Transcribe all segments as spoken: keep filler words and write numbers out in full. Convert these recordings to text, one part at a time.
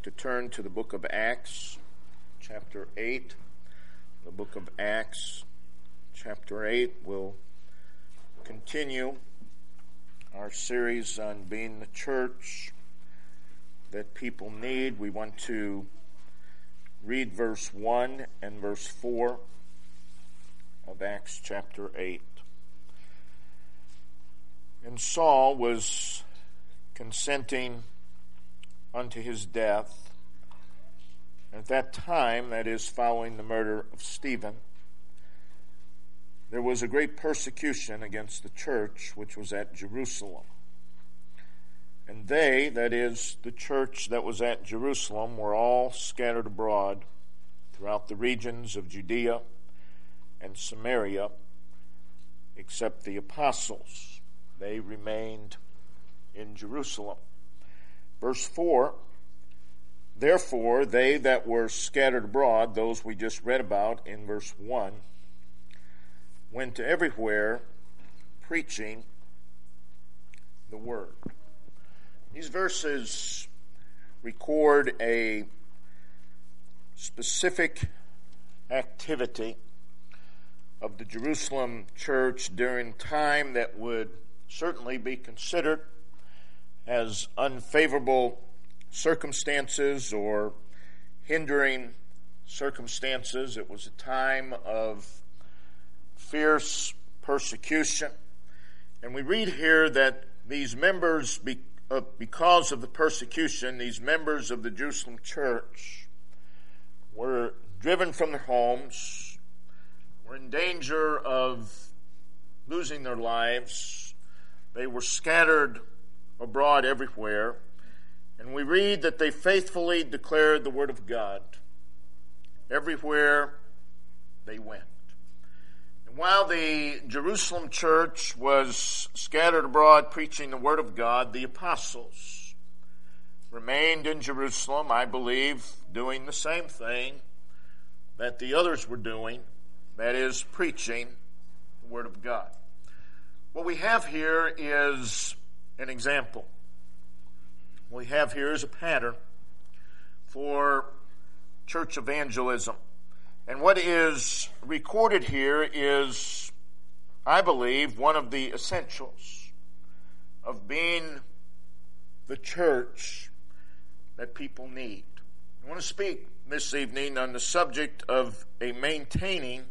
to turn to the book of Acts, chapter eight. The book of Acts, chapter eight, will continue our series on being the church that people need. We want to read verse one and verse four of Acts chapter eight. And Saul was consenting unto his death. At that time, that is, following the murder of Stephen, there was a great persecution against the church which was at Jerusalem. And they, that is, the church that was at Jerusalem, were all scattered abroad throughout the regions of Judea and Samaria, except the apostles. They remained in Jerusalem. Verse four, therefore they that were scattered abroad, those we just read about in verse one, went to everywhere preaching the word. These verses record a specific activity of the Jerusalem church during time that would certainly be considered as unfavorable circumstances or hindering circumstances. It was a time of fierce persecution. And we read here that these members, because of the persecution, these members of the Jerusalem church were driven from their homes, were in danger of losing their lives. They were scattered abroad everywhere. And we read that they faithfully declared the word of God everywhere they went. And while the Jerusalem church was scattered abroad preaching the word of God, the apostles remained in Jerusalem, I believe, doing the same thing that the others were doing, that is, preaching the word of God. What we have here is an example. What we have here is a pattern for church evangelism. And what is recorded here is, I believe, one of the essentials of being the church that people need. I want to speak this evening on the subject of a maintaining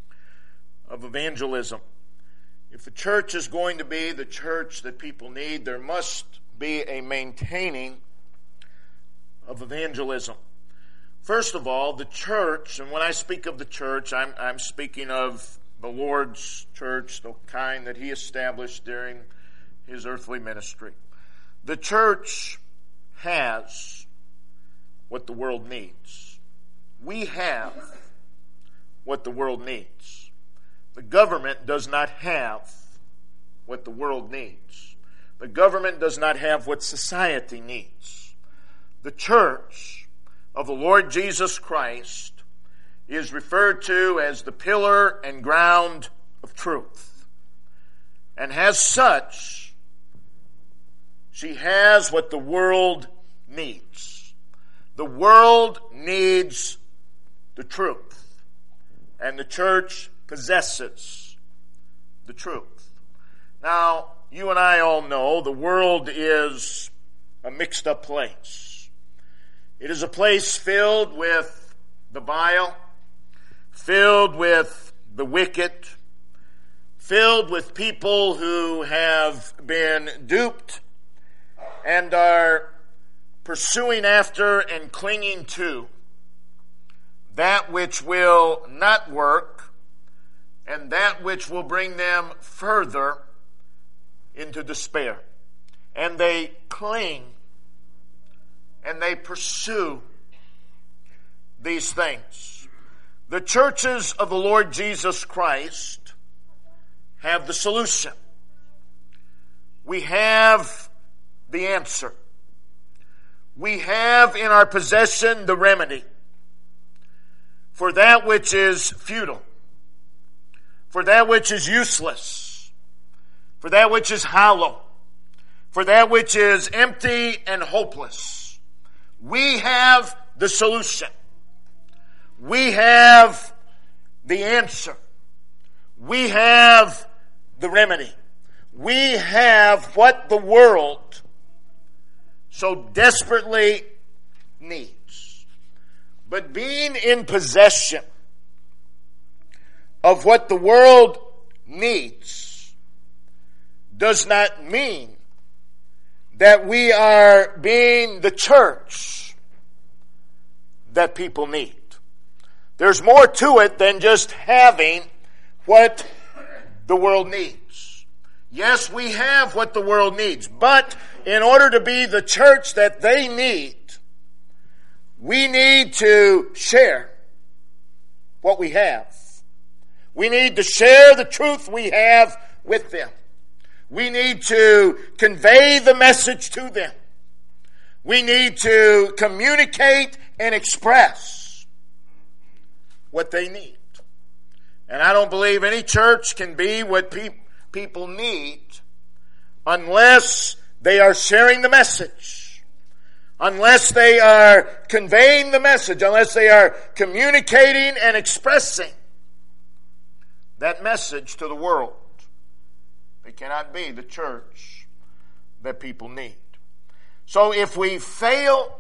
of evangelism. If the church is going to be the church that people need, there must be a maintaining of evangelism. First of all, the church, and when I speak of the church, I'm, I'm speaking of the Lord's church, the kind that he established during his earthly ministry. The church has what the world needs. We have what the world needs. The government does not have what the world needs. The government does not have what society needs. The church of the Lord Jesus Christ is referred to as the pillar and ground of truth. And as such, she has what the world needs. The world needs the truth. And the church possesses the truth. Now, you and I all know the world is a mixed up place. It is a place filled with the vile, filled with the wicked, filled with people who have been duped and are pursuing after and clinging to that which will not work and that which will bring them further into despair. And they cling and they pursue these things. The churches of the Lord Jesus Christ have the solution. We have the answer. We have in our possession the remedy for that which is futile, for that which is useless, for that which is hollow, for that which is empty and hopeless. We have the solution. We have the answer. We have the remedy. We have what the world so desperately needs. But being in possession of what the world needs does not mean that we are being the church that people need. There's more to it than just having what the world needs. Yes, we have what the world needs, but in order to be the church that they need, we need to share what we have. We need to share the truth we have with them. We need to convey the message to them. We need to communicate and express what they need. And I don't believe any church can be what pe- people need unless they are sharing the message, unless they are conveying the message, unless they are communicating and expressing that message to the world. They cannot be the church that people need. So if we fail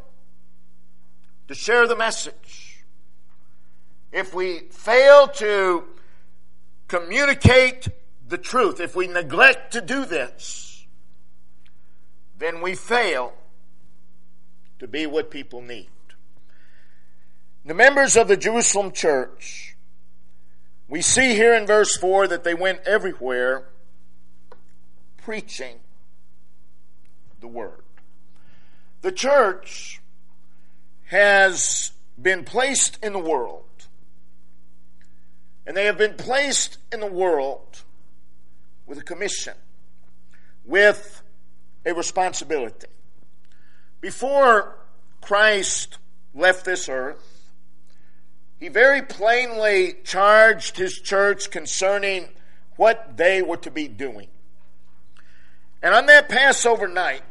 to share the message, if we fail to communicate the truth, if we neglect to do this, then we fail to be what people need. The members of the Jerusalem church, we see here in verse four that they went everywhere preaching the word. The church has been placed in the world, and they have been placed in the world with a commission, with a responsibility. Before Christ left this earth, he very plainly charged his church concerning what they were to be doing. And on that Passover night,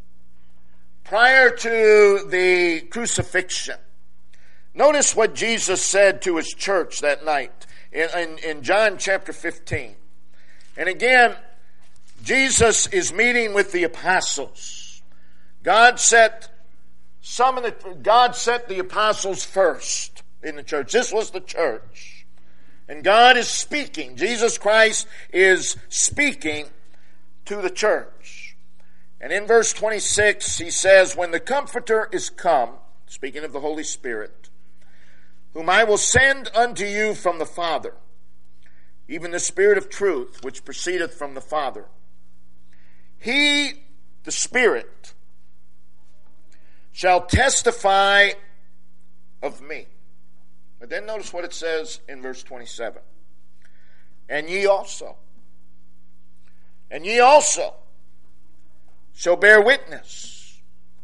prior to the crucifixion, notice what Jesus said to his church that night in, in, in John chapter fifteen. And again, Jesus is meeting with the apostles. God set some of the God set the apostles first in the church. This was the church. And God is speaking. Jesus Christ is speaking to the church. And in verse twenty-six, he says, when the Comforter is come, speaking of the Holy Spirit, whom I will send unto you from the Father, even the Spirit of truth, which proceedeth from the Father, he, the Spirit, shall testify of me. But then notice what it says in verse twenty-seven. And ye also, and ye also shall bear witness,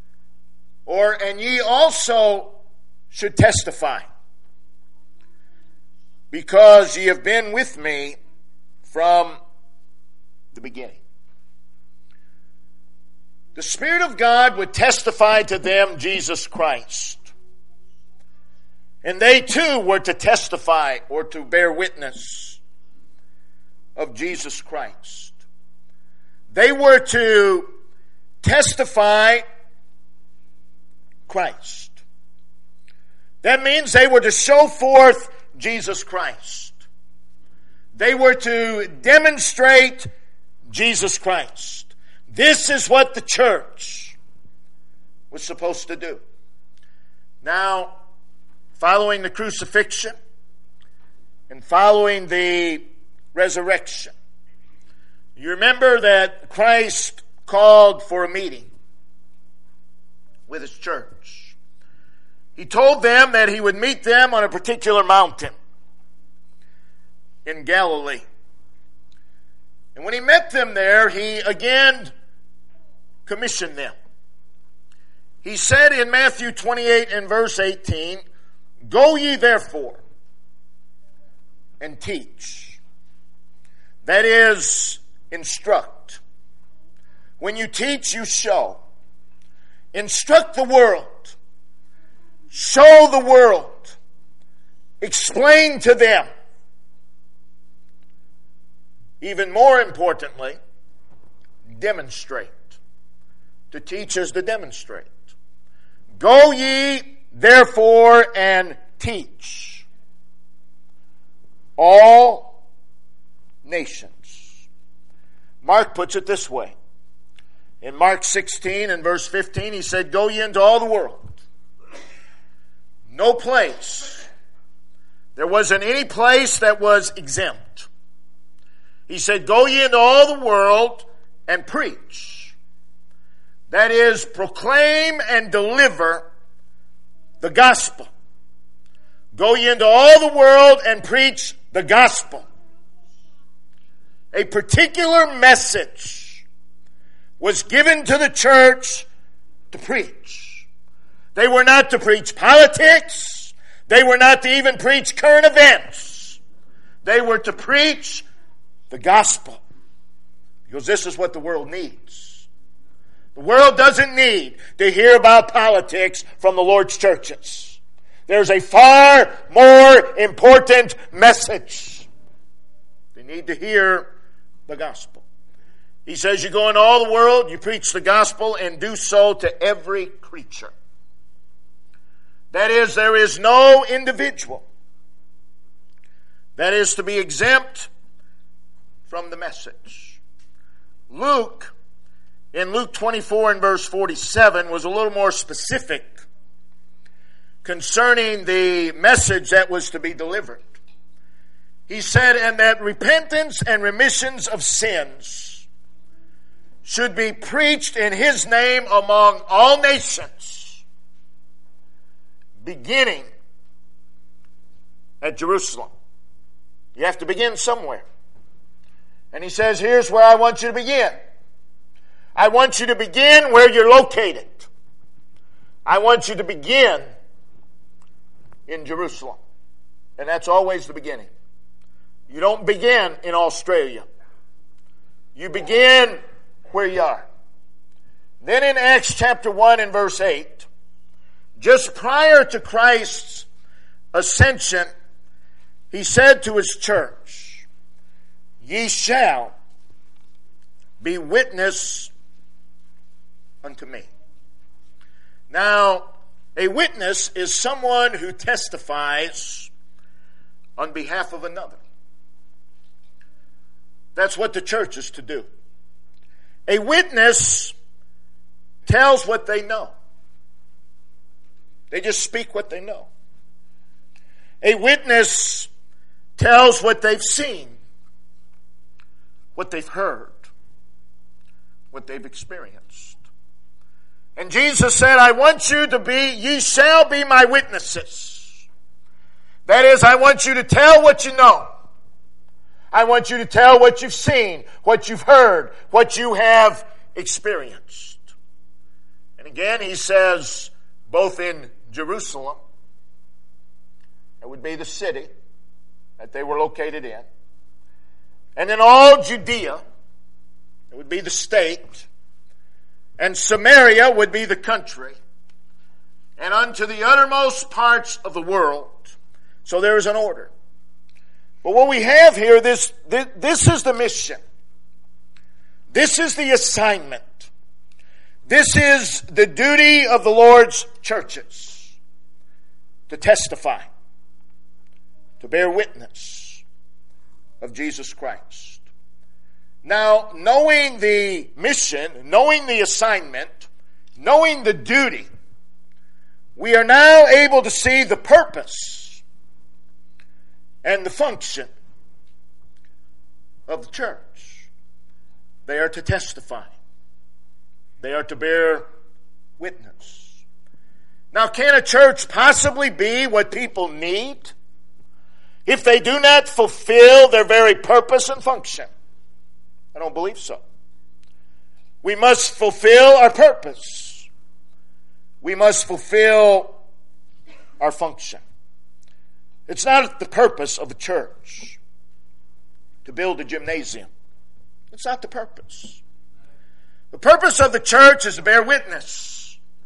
or and ye also should testify, because ye have been with me from the beginning. The Spirit of God would testify to them Jesus Christ. And they too were to testify or to bear witness of Jesus Christ. They were to testify Christ. That means they were to show forth Jesus Christ. They were to demonstrate Jesus Christ. This is what the church was supposed to do. Now, following the crucifixion and following the resurrection, you remember that Christ called for a meeting with his church. He told them that he would meet them on a particular mountain in Galilee. And when he met them there, he again commissioned them. He said in Matthew twenty-eight and verse eighteen, go ye therefore and teach. That is, instruct. When you teach, you show. Instruct the world show the world, explain to them. Even more importantly, demonstrate. To teach is to demonstrate. Go ye therefore and teach all nations. Mark puts it this way. In Mark sixteen and verse fifteen, he said, go ye into all the world. No place. There wasn't any place that was exempt. He said, go ye into all the world and preach. That is, proclaim and deliver the gospel. Go ye into all the world and preach the gospel. A particular message was given to the church to preach. They were not to preach politics. They were not to even preach current events. They were to preach the gospel. Because this is what the world needs. The world doesn't need to hear about politics from the Lord's churches. There's a far more important message. They need to hear the gospel. He says you go into all the world, you preach the gospel, and do so to every creature. That is, there is no individual that is to be exempt from the message. Luke, in Luke twenty-four and verse forty-seven, was a little more specific concerning the message that was to be delivered. He said, and that repentance and remissions of sins should be preached in his name among all nations, beginning at Jerusalem. You have to begin somewhere. And he says, here's where I want you to begin. I want you to begin where you're located. I want you to begin in Jerusalem. And that's always the beginning. You don't begin in Australia. You begin where you are. Then in Acts chapter one and verse eight, just prior to Christ's ascension, he said to his church, ye shall be witness unto me. Now, a witness is someone who testifies on behalf of another. That's what the church is to do. A witness tells what they know. They just speak what they know. A witness tells what they've seen, what they've heard, what they've experienced. And Jesus said, I want you to be, ye shall be my witnesses. That is, I want you to tell what you know. I want you to tell what you've seen, what you've heard, what you have experienced. And again, he says, both in Jerusalem, it would be the city that they were located in, and in all Judea, it would be the state, and Samaria would be the country, and unto the uttermost parts of the world. So there is an order. But what we have here, this, this, this is the mission. This is the assignment. This is the duty of the Lord's churches. To testify. To bear witness of Jesus Christ. Now, knowing the mission, knowing the assignment, knowing the duty, we are now able to see the purpose and the function of the church. They are to testify. They are to bear witness. Now, can a church possibly be what people need if they do not fulfill their very purpose and function? I don't believe so. We must fulfill our purpose. We must fulfill our function. It's not the purpose of the church to build a gymnasium. It's not the purpose. The purpose of the church is to bear witness.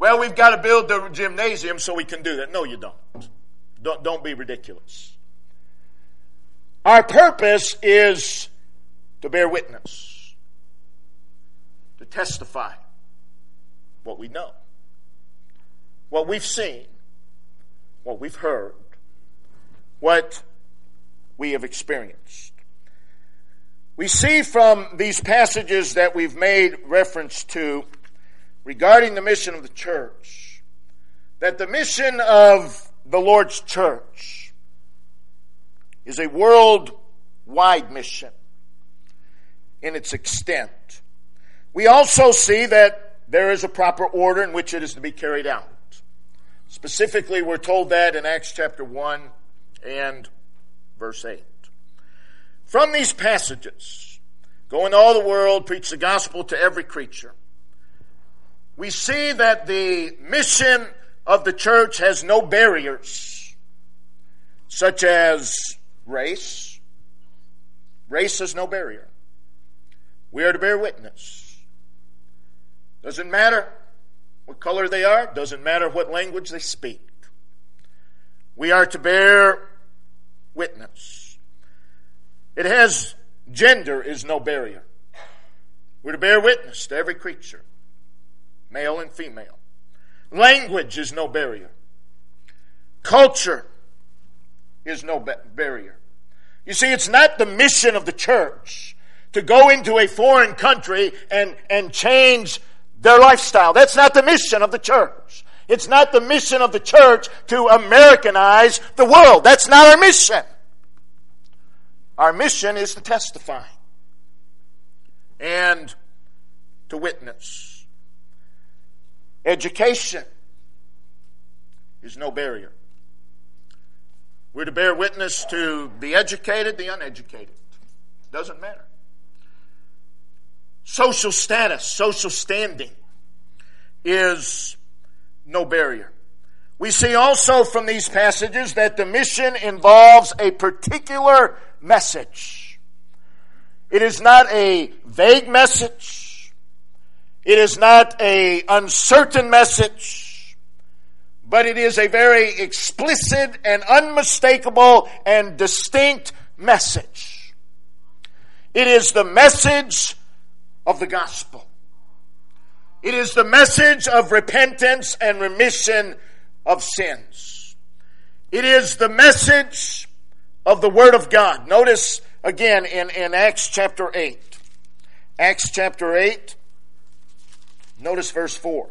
Well, we've got to build the gymnasium so we can do that. No, you don't. Don't, don't be ridiculous. Our purpose is to bear witness, to testify what we know, what we've seen, what we've heard, what we have experienced. We see from these passages that we've made reference to regarding the mission of the church, that the mission of the Lord's church is a worldwide mission in its extent. We also see that there is a proper order in which it is to be carried out. Specifically, we're told that in Acts chapter one and verse eight. From these passages, go into all the world, preach the gospel to every creature, we see that the mission of the church has no barriers, such as race. Race is no barrier. We are to bear witness. Doesn't matter what color they are. Doesn't matter what language they speak. We are to bear witness. It has, gender is no barrier. We're to bear witness to every creature, male and female. Language is no barrier. Culture is no ba- barrier. You see, it's not the mission of the church to go into a foreign country and, and change their lifestyle. That's not the mission of the church. It's not the mission of the church to Americanize the world. That's not our mission. Our mission is to testify and to witness. Education is no barrier. We're to bear witness to the educated, the uneducated. Doesn't matter. Social status, social standing is no barrier. We see also from these passages that the mission involves a particular message. It is not a vague message. It is not an uncertain message. But it is a very explicit and unmistakable and distinct message. It is the message of the gospel. It is the message of repentance and remission of sins. It is the message of the Word of God. Notice again in, in Acts chapter eight. Acts chapter eight. Notice verse four.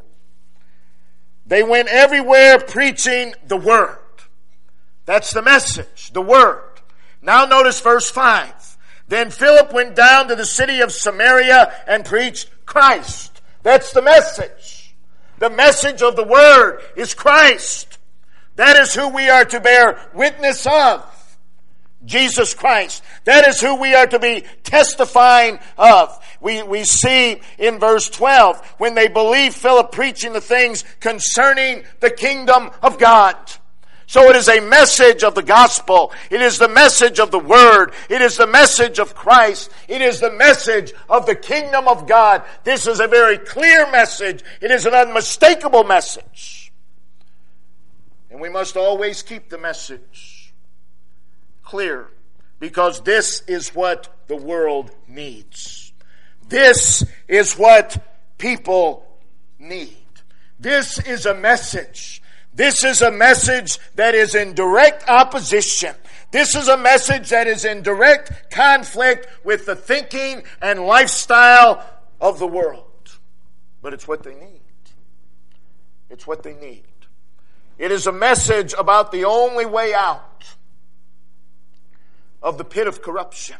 They went everywhere preaching the Word. That's the message, the Word. Now notice verse five. Then Philip went down to the city of Samaria and preached Christ. That's the message. The message of the Word is Christ. That is who we are to bear witness of. Jesus Christ. That is who we are to be testifying of. We, we see in verse twelve, when they believed Philip preaching the things concerning the kingdom of God. So it is a message of the gospel. It is the message of the Word. It is the message of Christ. It is the message of the kingdom of God. This is a very clear message. It is an unmistakable message. And we must always keep the message clear, because this is what the world needs. This is what people need. This is a message. This is a message that is in direct opposition. This is a message that is in direct conflict with the thinking and lifestyle of the world. But it's what they need. It's what they need. It is a message about the only way out of the pit of corruption.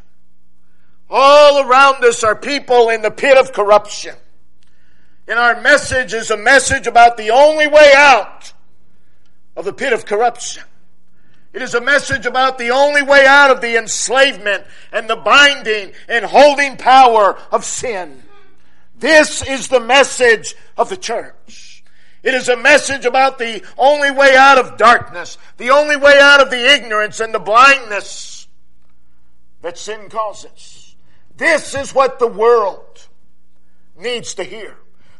All around us are people in the pit of corruption. And our message is a message about the only way out of the pit of corruption. It is a message about the only way out of the enslavement and the binding and holding power of sin. This is the message of the church. It is a message about the only way out of darkness, the only way out of the ignorance and the blindness that sin causes. This is what the world needs to hear.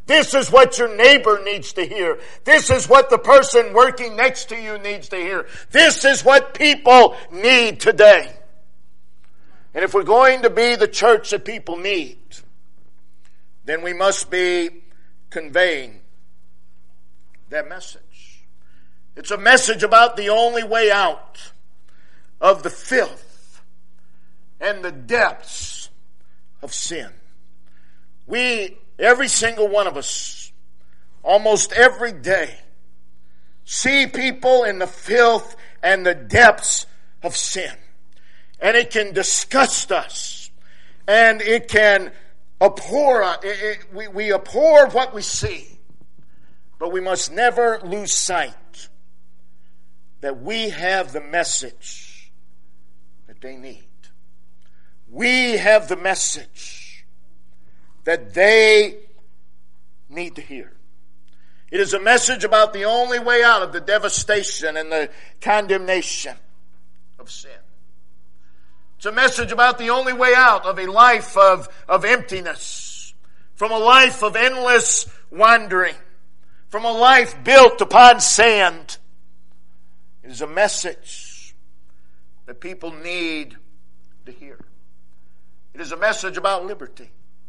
This is what your neighbor needs to hear. This is what the person working next to you needs to hear. This is what people need today. And if we're going to be the church that people need, then we must be conveying that message. It's a message about the only way out of the filth and the depths of sin. We, every single one of us, almost every day, see people in the filth and the depths of sin. And it can disgust us. And it can abhor us. It, it, we, we abhor what we see. But we must never lose sight that we have the message that they need. We have the message that they need to hear. It is a message about the only way out of the devastation and the condemnation of sin. It's a message about the only way out of a life of, of emptiness, from a life of endless wandering, from a life built upon sand. It is a message that people need to hear. It is a message about liberty.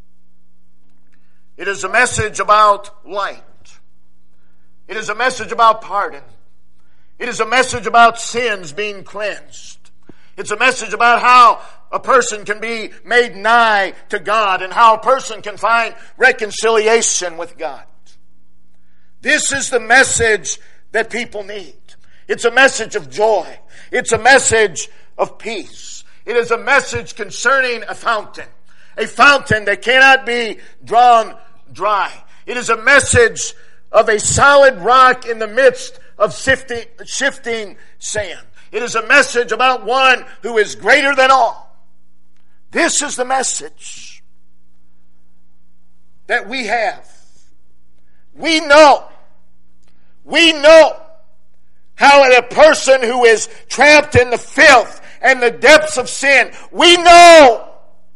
It is a message about light. It is a message about pardon. It is a message about sins being cleansed. It's a message about how a person can be made nigh to God and how a person can find reconciliation with God. This is the message that people need. It's a message of joy. It's a message of peace. It is a message concerning a fountain. A fountain that cannot be drawn dry. It is a message of a solid rock in the midst of shifting, shifting sand. It is a message about one who is greater than all. This is the message that we have. We know. We know how a person who is trapped in the filth and the depths of sin, we know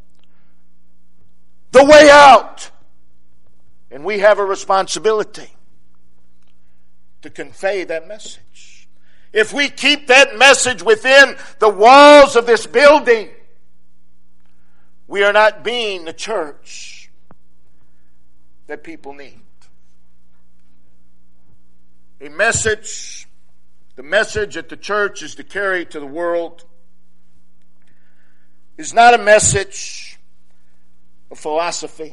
the way out. And we have a responsibility to convey that message. If we keep that message within the walls of this building, we are not being the church that people need. A message, the message that the church is to carry to the world, is not a message of philosophy.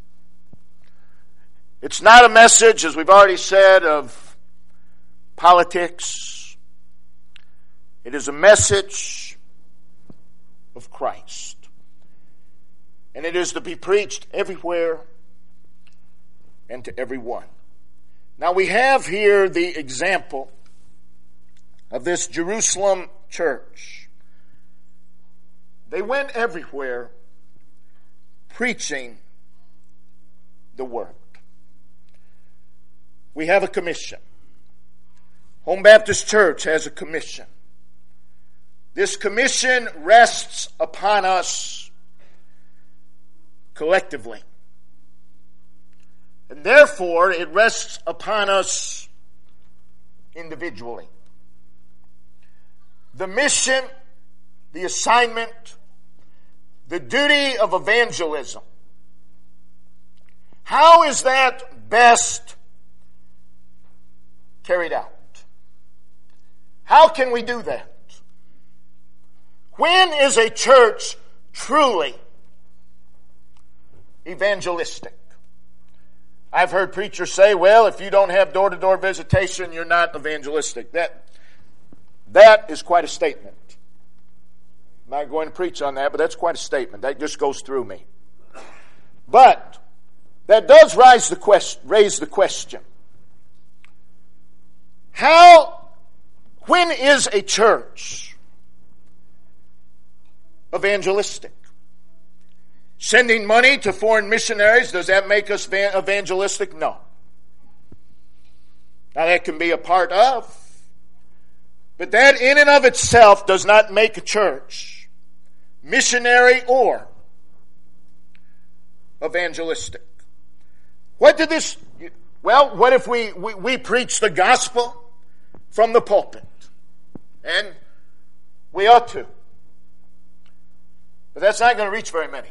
It's not a message, as we've already said, of politics. It is a message of Christ. And it is to be preached everywhere and to everyone. Now we have here the example of this Jerusalem church. They went everywhere preaching the word. We have a commission. Home Baptist Church has a commission. This commission rests upon us collectively. And therefore, it rests upon us individually. The mission, the assignment, the duty of evangelism. How is that best carried out? How can we do that? When is a church truly evangelistic? I've heard preachers say, well, if you don't have door-to-door visitation, you're not evangelistic. That, that is quite a statement. I'm not going to preach on that, but that's quite a statement. That just goes through me. But that does raise the question, raise the question. How, when is a church evangelistic? Sending money to foreign missionaries, does that make us evangelistic? No. Now that can be a part of, but that in and of itself does not make a church missionary or evangelistic. What did this... Well, what if we, we, we preach the gospel from the pulpit? And we ought to. But that's not going to reach very many.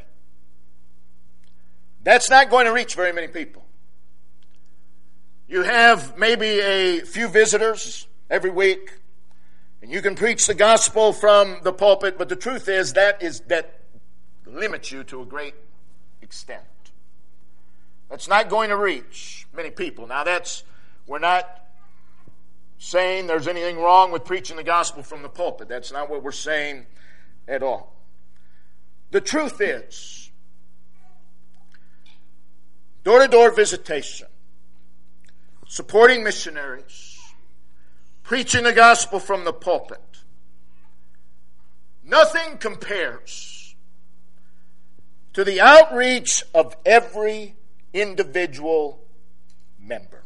That's not going to reach very many people. You have maybe a few visitors every week, and you can preach the gospel from the pulpit, but the truth is that is that limits you to a great extent. That's not going to reach many people. Now that's, we're not saying there's anything wrong with preaching the gospel from the pulpit. That's not what we're saying at all. The truth is, door-to-door visitation, supporting missionaries, preaching the gospel from the pulpit, nothing compares to the outreach of every individual member.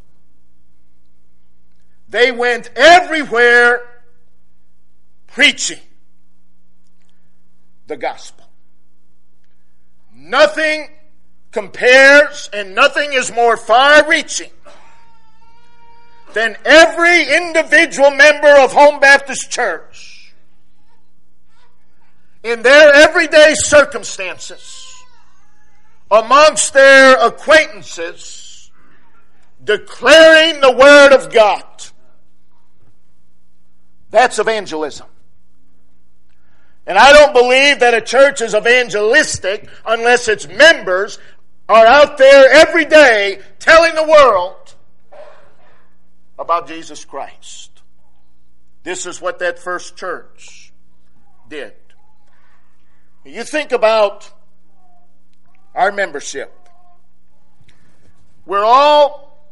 They went everywhere preaching the gospel. Nothing compares and nothing is more far-reaching than every individual member of Home Baptist Church in their everyday circumstances, amongst their acquaintances, declaring the Word of God. That's evangelism. And I don't believe that a church is evangelistic unless its members are out there every day telling the world about Jesus Christ. This is what that first church did. You think about our membership. We're all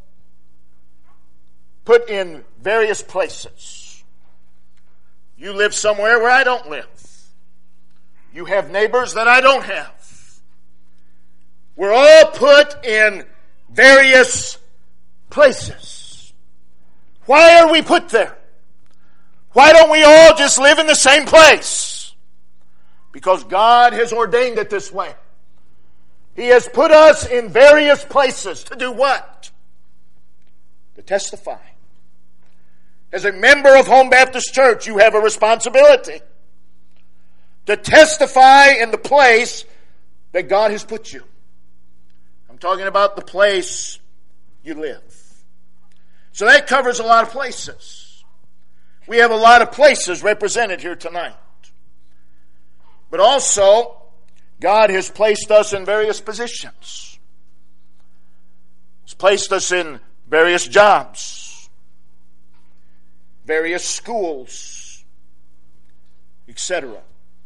put in various places. You live somewhere where I don't live. You have neighbors that I don't have. We're all put in various places. Why are we put there? Why don't we all just live in the same place? Because God has ordained it this way. He has put us in various places to do what? To testify. As a member of Home Baptist Church, you have a responsibility to testify in the place that God has put you. I'm talking about the place you live. So that covers a lot of places. We have a lot of places represented here tonight. But also, God has placed us in various positions. He's placed us in various jobs, various schools, et cetera.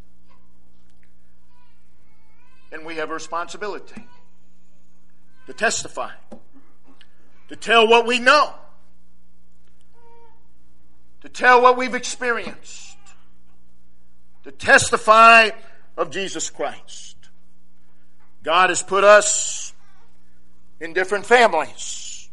And we have a responsibility to testify, to tell what we know, to tell what we've experienced, to testify of Jesus Christ. God has put us in different families.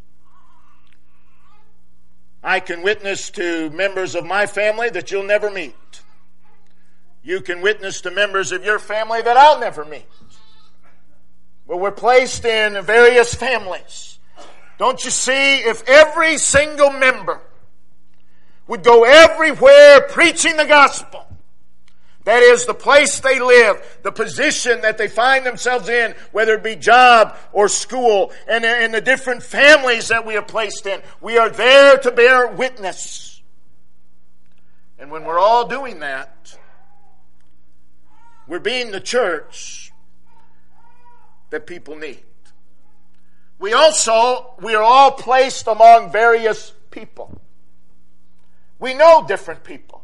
I can witness to members of my family that you'll never meet. You can witness to members of your family that I'll never meet. But we're placed in various families. Don't you see, if every single member would go everywhere preaching the gospel, that is, the place they live, the position that they find themselves in, whether it be job or school, and in the different families that we are placed in. We are there to bear witness. And when we're all doing that, we're being the church that people need. We also, we are all placed among various people. We know different people.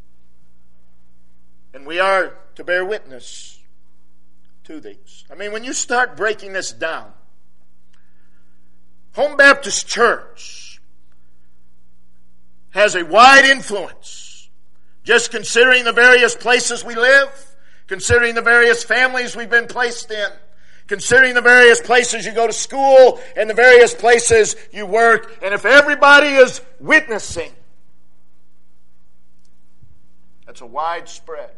And we are to bear witness to these. I mean, when you start breaking this down, Home Baptist Church has a wide influence. Just considering the various places we live, considering the various families we've been placed in, considering the various places you go to school and the various places you work, and if everybody is witnessing, that's a widespread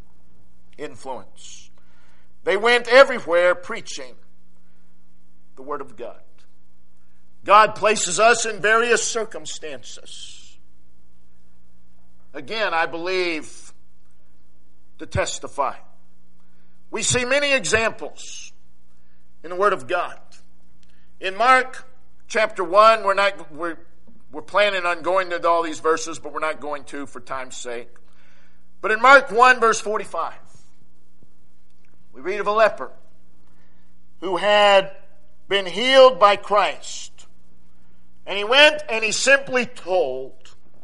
influence. They went everywhere preaching the Word Word of God. God places us in various circumstances. Again, I believe, to testify. We see many examples in the Word of God. In Mark chapter one, we're not we're we're planning on going into all these verses, but we're not going to for time's sake. But in Mark one, verse forty-five, we read of a leper who had been healed by Christ. And he went and he simply told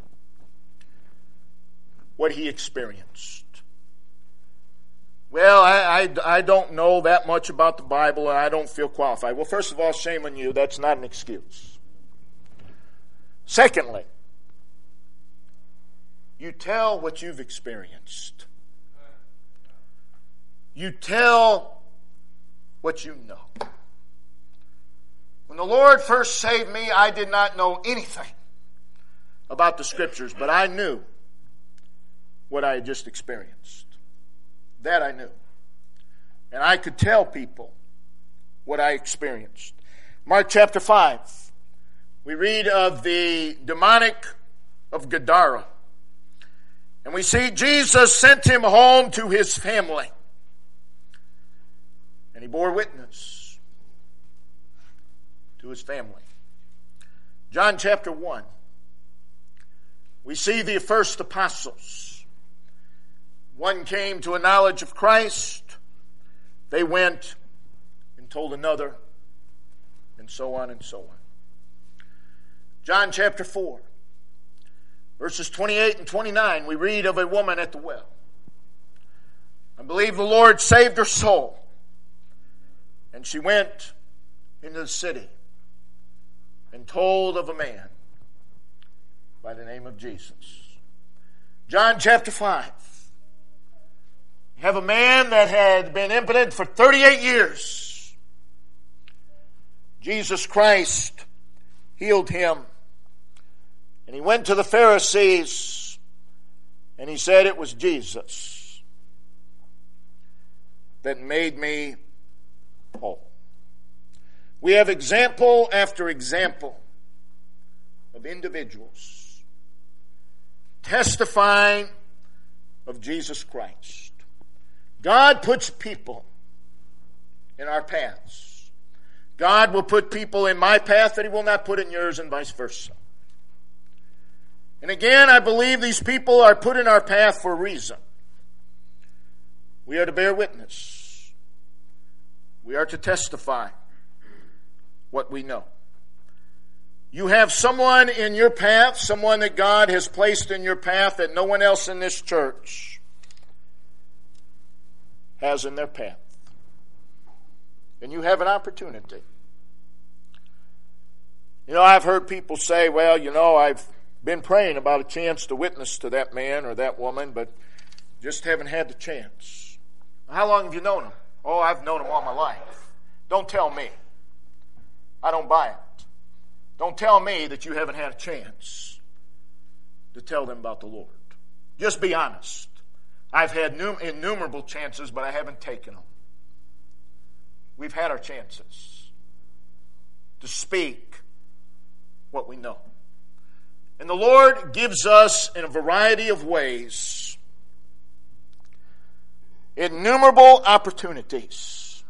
what he experienced. Well, I, I, I don't know that much about the Bible and I don't feel qualified. Well, first of all, shame on you. That's not an excuse. Secondly, you tell what you've experienced. You tell what you know. When the Lord first saved me, I did not know anything about the Scriptures, but I knew what I had just experienced. That I knew. And I could tell people what I experienced. Mark chapter five. We read of the demonic of Gadara. And we see Jesus sent him home to his family. And he bore witness to his family. John chapter one. We see the first apostles. One came to a knowledge of Christ. They went and told another, and so on and so on. John chapter four, verses twenty-eight and twenty-nine, we read of a woman at the well. I believe the Lord saved her soul. And she went into the city and told of a man by the name of Jesus. John chapter five. You have a man that had been impotent for thirty-eight years. Jesus Christ healed him. And he went to the Pharisees and he said it was Jesus that made me whole. We have example after example of individuals testifying of Jesus Christ. God puts people in our paths. God will put people in my path that he will not put in yours, and vice versa. And again, I believe these people are put in our path for a reason. We are to bear witness. We are to testify what we know. You have someone in your path, someone that God has placed in your path that no one else in this church has in their path. And you have an opportunity. You know, I've heard people say, well, you know, I've been praying about a chance to witness to that man or that woman, but just haven't had the chance. How long have you known them? Oh, I've known them all my life. Don't tell me. I don't buy it. Don't tell me that you haven't had a chance to tell them about the Lord. Just be honest. I've had num- innumerable chances, but I haven't taken them. We've had our chances to speak what we know. And the Lord gives us, in a variety of ways, innumerable opportunities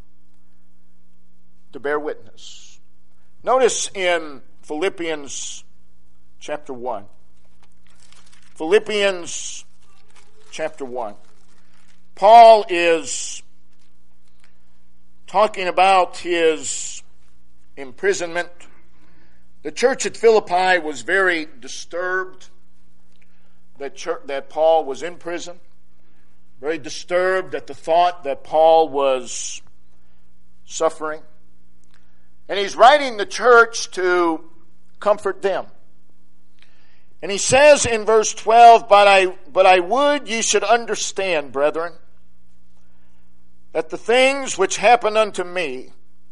to bear witness. Notice in Philippians chapter one. Philippians chapter one. Paul is talking about his imprisonment. The church at Philippi was very disturbed that, church, that Paul was in prison. Very disturbed at the thought that Paul was suffering. And he's writing the church to comfort them. And he says in verse twelve, But I, but I would ye should understand, brethren, that the things which happened unto me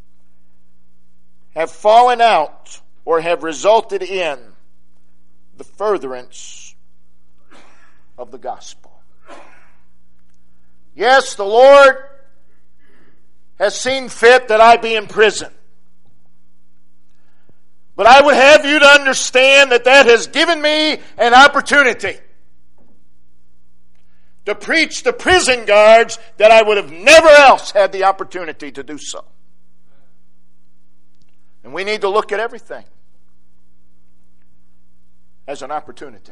have fallen out or have resulted in the furtherance of the gospel. Yes, the Lord has seen fit that I be in prison. But I would have you to understand that that has given me an opportunity to preach to prison guards that I would have never else had the opportunity to do so. And we need to look at everything as an opportunity.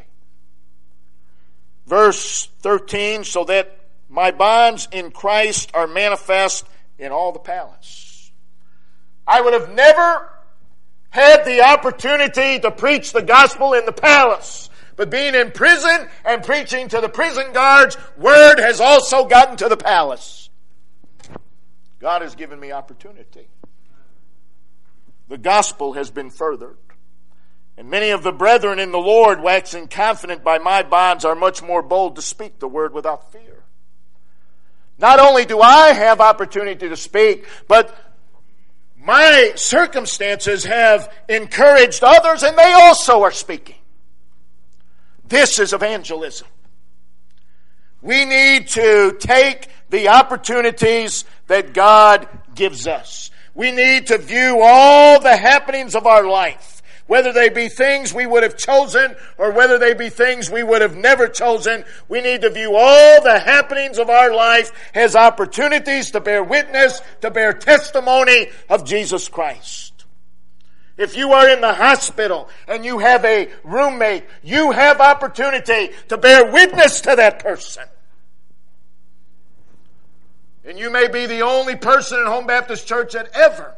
Verse thirteen, so that my bonds in Christ are manifest in all the palace. I would have never had the opportunity to preach the gospel in the palace. But being in prison and preaching to the prison guards, word has also gotten to the palace. God has given me opportunity. The gospel has been furthered. And many of the brethren in the Lord, waxing confident by my bonds, are much more bold to speak the word without fear. Not only do I have opportunity to speak, but my circumstances have encouraged others, and they also are speaking. This is evangelism. We need to take the opportunities that God gives us. We need to view all the happenings of our life, whether they be things we would have chosen or whether they be things we would have never chosen. We need to view all the happenings of our life as opportunities to bear witness, to bear testimony of Jesus Christ. If you are in the hospital and you have a roommate, you have opportunity to bear witness to that person. And you may be the only person in Home Baptist Church that ever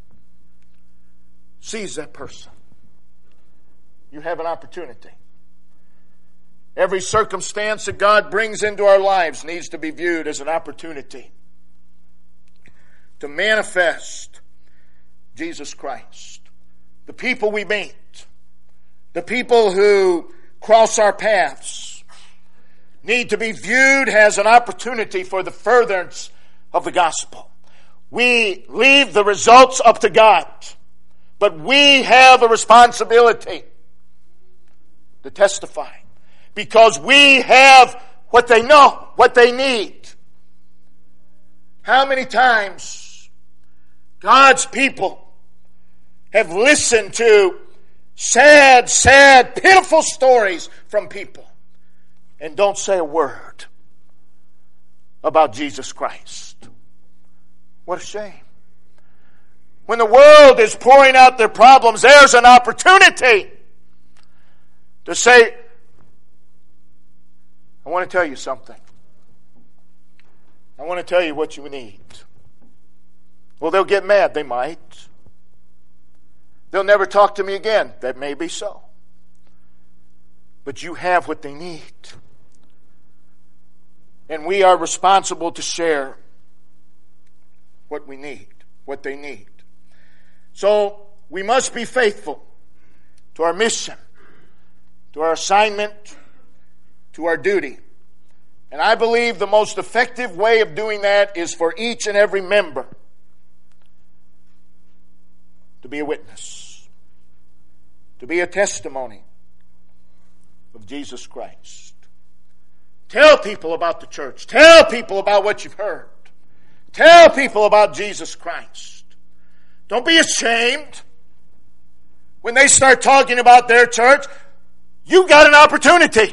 sees that person. You have an opportunity. Every circumstance that God brings into our lives needs to be viewed as an opportunity to manifest Jesus Christ. The people we meet, the people who cross our paths, need to be viewed as an opportunity for the furtherance of the gospel. We leave the results up to God, but we have a responsibility to testify because we have what they know, what they need. How many times God's people have listened to sad, sad, pitiful stories from people and don't say a word about Jesus Christ? What a shame. When the world is pouring out their problems, there's an opportunity to say, I want to tell you something. I want to tell you what you need. Well, they'll get mad. They might. They'll never talk to me again. That may be so. But you have what they need. And we are responsible to share what we need, what they need. So we must be faithful to our mission, to our assignment, to our duty. And I believe the most effective way of doing that is for each and every member to be a witness, to be a testimony of Jesus Christ. Tell people about the church. Tell people about what you've heard. Tell people about Jesus Christ. Don't be ashamed when they start talking about their church. You got an opportunity.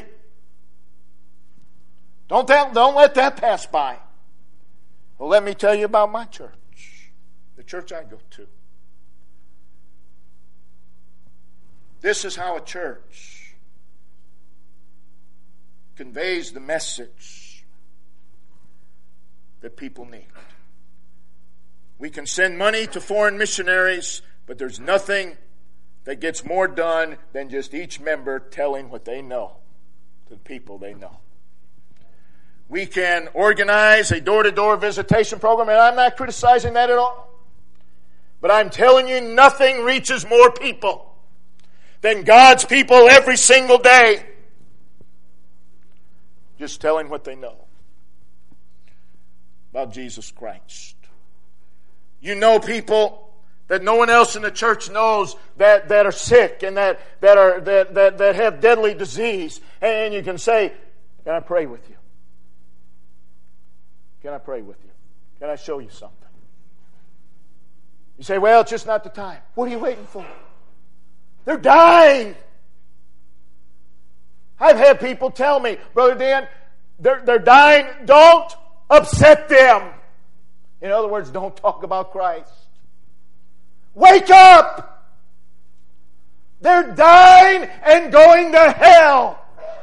Don't, tell, don't let that pass by. Well, let me tell you about my church, the church I go to. This is how a church conveys the message that people need. We can send money to foreign missionaries, but there's nothing that gets more done than just each member telling what they know to the people they know. We can organize a door-to-door visitation program, and I'm not criticizing that at all. But I'm telling you, nothing reaches more people than God's people every single day just telling what they know about Jesus Christ. You know people that no one else in the church knows that, that are sick and that, that are that, that, that have deadly disease. And you can say, can I pray with you? Can I pray with you? Can I show you something? You say, well, it's just not the time. What are you waiting for? They're dying. I've had people tell me, Brother Dan, they're, they're dying. Don't upset them. In other words, don't talk about Christ. Wake up! They're dying and going to hell.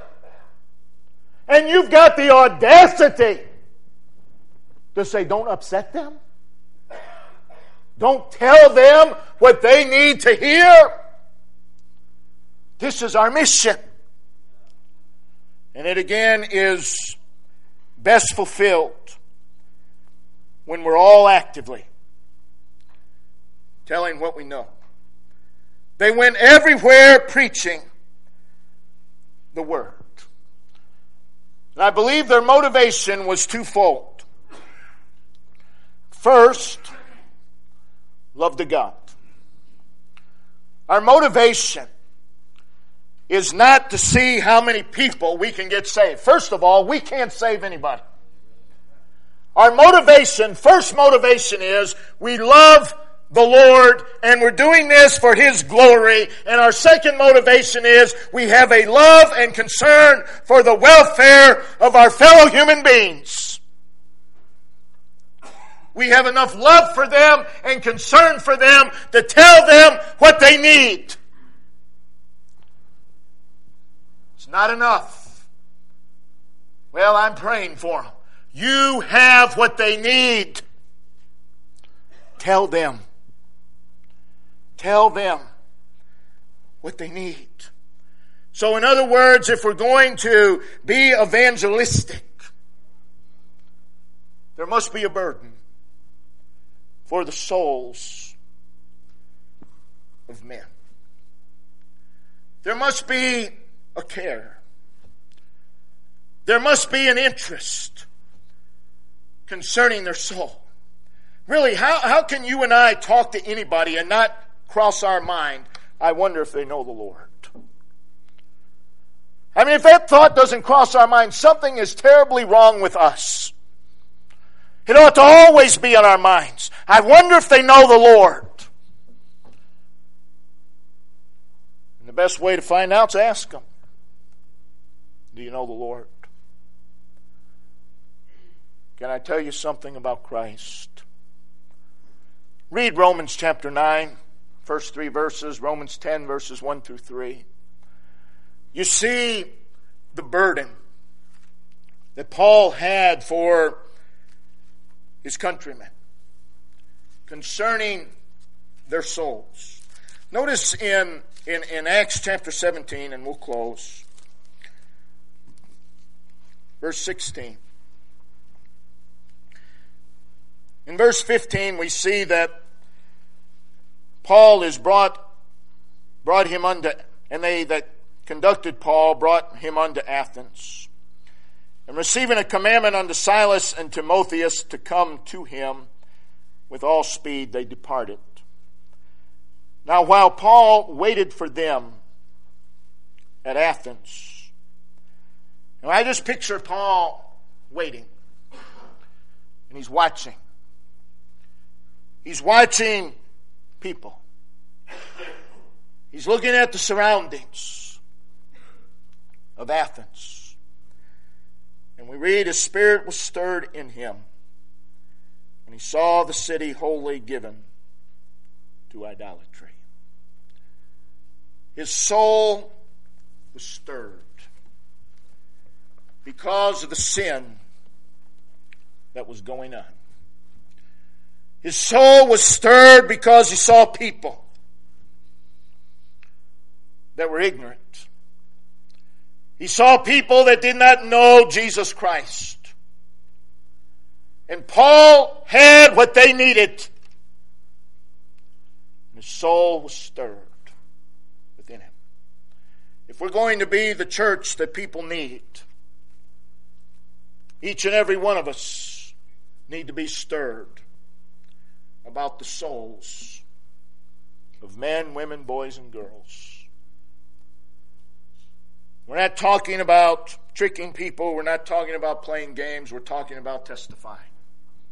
And you've got the audacity to say, don't upset them. Don't tell them what they need to hear. This is our mission. And it again is best fulfilled when we're all actively telling what we know. They went everywhere preaching the Word. And I believe their motivation was twofold. First, love to God. Our motivation is not to see how many people we can get saved. First of all, we can't save anybody. Our motivation, first motivation is we love the Lord and we're doing this for His glory. And our second motivation is we have a love and concern for the welfare of our fellow human beings. We have enough love for them and concern for them to tell them what they need. It's not enough. Well, I'm praying for them. You have what they need. Tell them. Tell them what they need. So in other words, if we're going to be evangelistic, there must be a burden for the souls of men. There must be a care. There must be an interest concerning their soul. Really, how, how can you and I talk to anybody and not cross our mind, I wonder if they know the Lord? I mean, if that thought doesn't cross our mind, something is terribly wrong with us. It ought to always be on our minds. I wonder if they know the Lord. And the best way to find out is ask them. Do you know the Lord? Can I tell you something about Christ? Read Romans chapter nine, first three verses, Romans ten, verses one through three. You see the burden that Paul had for his countrymen concerning their souls. Notice in, in, in Acts chapter seventeen, and we'll close, verse sixteen. In verse fifteen, we see that Paul is brought, brought him unto, and they that conducted Paul brought him unto Athens. And receiving a commandment unto Silas and Timotheus to come to him with all speed, they departed. Now while Paul waited for them at Athens, now I just picture Paul waiting, and he's watching. He's watching people. He's looking at the surroundings of Athens. And we read, his spirit was stirred in him when he saw the city wholly given to idolatry. His soul was stirred because of the sin that was going on. His soul was stirred because he saw people that were ignorant. He saw people that did not know Jesus Christ. And Paul had what they needed. His soul was stirred within him. If we're going to be the church that people need, each and every one of us need to be stirred about the souls of men, women, boys, and girls. We're not talking about tricking people. We're not talking about playing games. We're talking about testifying.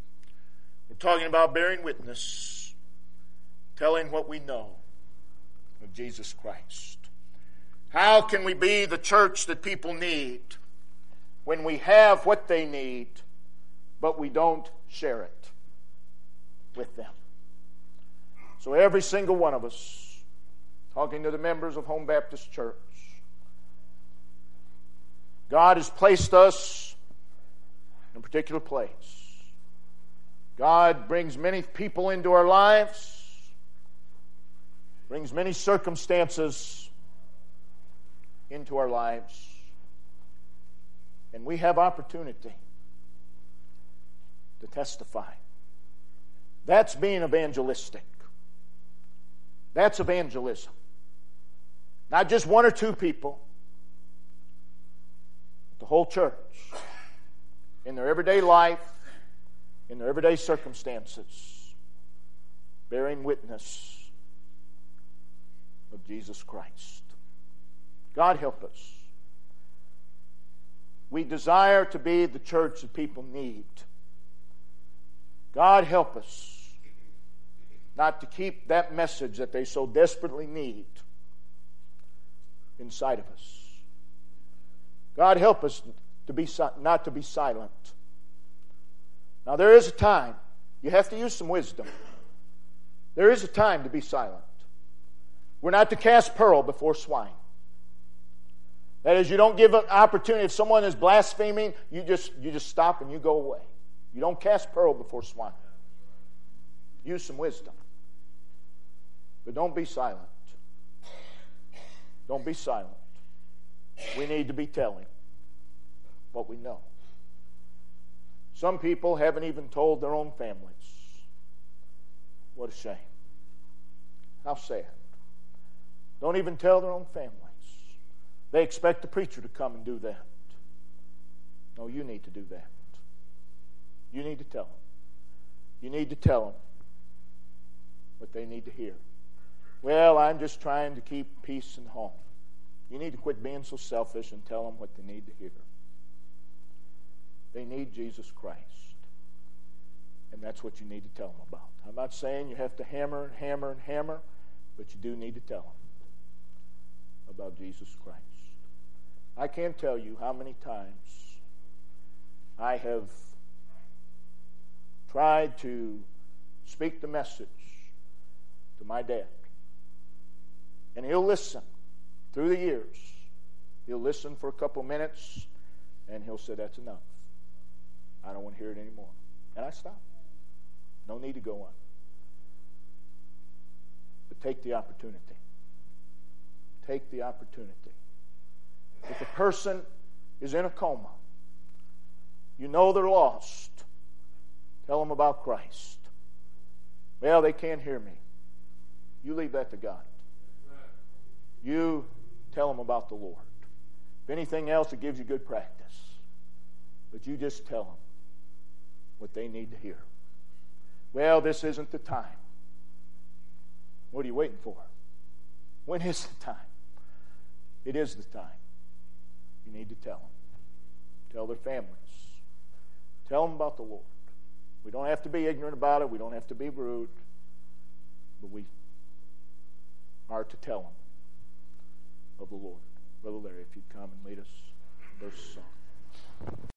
We're talking about bearing witness, telling what we know, of Jesus Christ. How can we be the church that people need when we have what they need, but we don't share it with them? So every single one of us, talking to the members of Home Baptist Church, God has placed us in a particular place. God brings many people into our lives, brings many circumstances into our lives, and we have opportunity to testify. That's being evangelistic. That's evangelism. Not just one or two people, but the whole church, in their everyday life, in their everyday circumstances, bearing witness of Jesus Christ. God help us. We desire to be the church that people need. God help us not to keep that message that they so desperately need inside of us. God help us to be not to be silent. Now there is a time. You have to use some wisdom. There is a time to be silent. We're not to cast pearl before swine. That is, you don't give an opportunity. If someone is blaspheming, you just you just stop and you go away. You don't cast pearl before swine. Use some wisdom. But don't be silent. Don't be silent. We need to be telling what we know. Some people haven't even told their own families. What a shame. How sad. Don't even tell their own families. They expect the preacher to come and do that. No, you need to do that. You need to tell them. You need to tell them what they need to hear. Well, I'm just trying to keep peace in home. You need to quit being so selfish and tell them what they need to hear. They need Jesus Christ. And that's what you need to tell them about. I'm not saying you have to hammer and hammer and hammer, but you do need to tell them about Jesus Christ. I can't tell you how many times I have tried to speak the message to my dad. And he'll listen through the years. He'll listen for a couple of minutes, and he'll say, that's enough. I don't want to hear it anymore. And I stop. No need to go on. But take the opportunity. Take the opportunity. If a person is in a coma, you know they're lost, tell them about Christ. Well, they can't hear me. You leave that to God. You tell them about the Lord. If anything else, it gives you good practice. But you just tell them what they need to hear. Well, this isn't the time. What are you waiting for? When is the time? It is the time. You need to tell them. Tell their families. Tell them about the Lord. We don't have to be ignorant about it. We don't have to be rude. But we are to tell them of the Lord. Brother Larry, if you'd come and lead us in verse song.